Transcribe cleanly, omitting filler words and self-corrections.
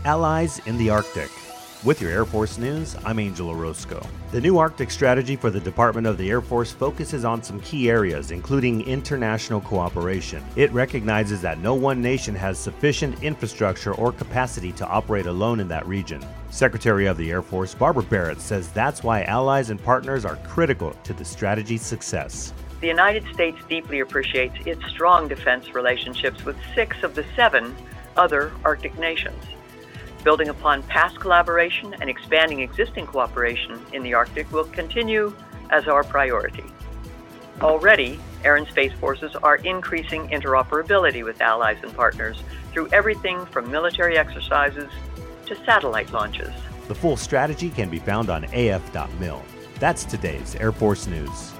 Allies in the Arctic. With your Air Force News, I'm Angel Orozco. The new Arctic strategy for the Department of the Air Force focuses on some key areas, including international cooperation. It recognizes that no one nation has sufficient infrastructure or capacity to operate alone in that region. Secretary of the Air Force Barbara Barrett says that's why allies and partners are critical to the strategy's success. The United States deeply appreciates its strong defense relationships with 6 of the 7 other Arctic nations. Building upon past collaboration and expanding existing cooperation in the Arctic will continue as our priority. Already, Air and Space Forces are increasing interoperability with allies and partners through everything from military exercises to satellite launches. The full strategy can be found on af.mil. That's today's Air Force News.